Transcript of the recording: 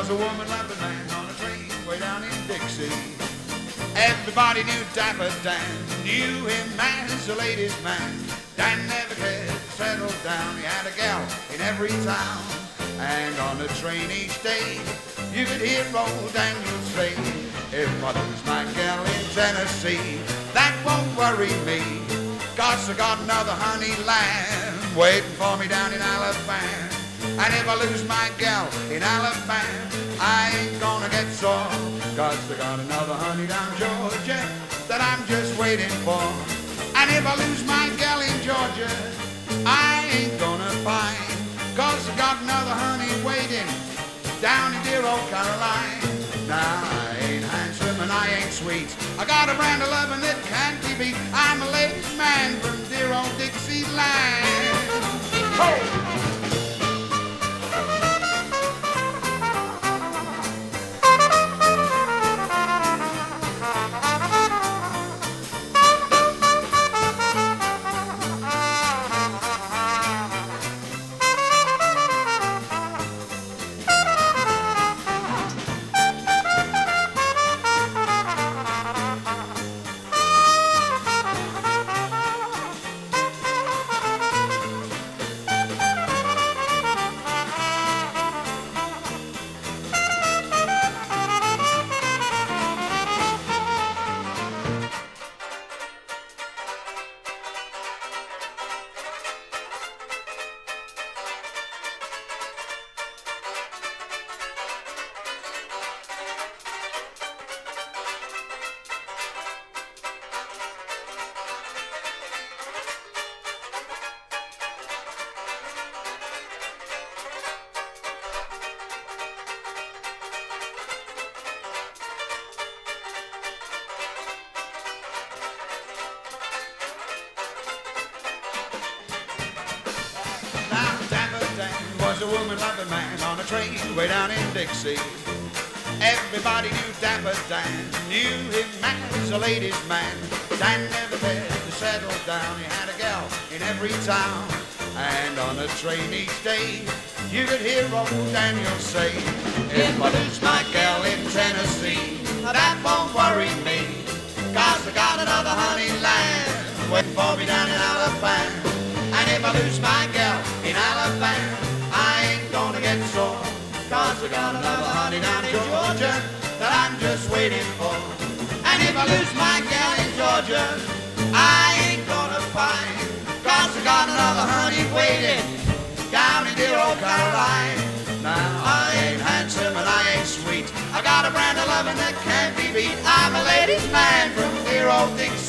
was a woman-loving man on a train way down in Dixie. Everybody knew Dapper Dan, knew him as a ladies' man. Dan never cared to settle down, he had a gal in every town. And on the train each day, you could hear old Daniel say, if I lose my gal in Tennessee, that won't worry me, 'cause I got another honey lamb waiting for me down in Alabama. And if I lose my gal in Alabama, I ain't gonna get sore, 'cause I got another honey down Georgia that I'm just waiting for. And if I lose my gal in Georgia, I ain't gonna pine, 'cause I got another honey waiting down in dear old Caroline. Now I ain't handsome and I ain't sweet, I got a brand of loving that can't be beat. I'm a ladies' man from dear old Dixie land. Oh! Was a woman-loving man on a train way down in Dixie. Everybody knew Dapper Dan, knew him as a ladies' man. Dan never dared to settle down, he had a gal in every town. And on a train each day, you could hear old Daniel say, if I lose my gal in Tennessee, that won't worry me, 'cause I got another honey lamb waiting for me down in Alabama. And if I lose my gal in Alabama, I ain't gonna get sore, 'cause I got another honey down in Georgia that I'm just waiting for. And if I lose my gal in Georgia, I ain't gonna pine, 'cause I got another honey waiting down in dear old Caroline. Now I ain't handsome and I ain't sweet, I got a brand of loving that can't be beat. I'm a ladies' man from dear old Dixie.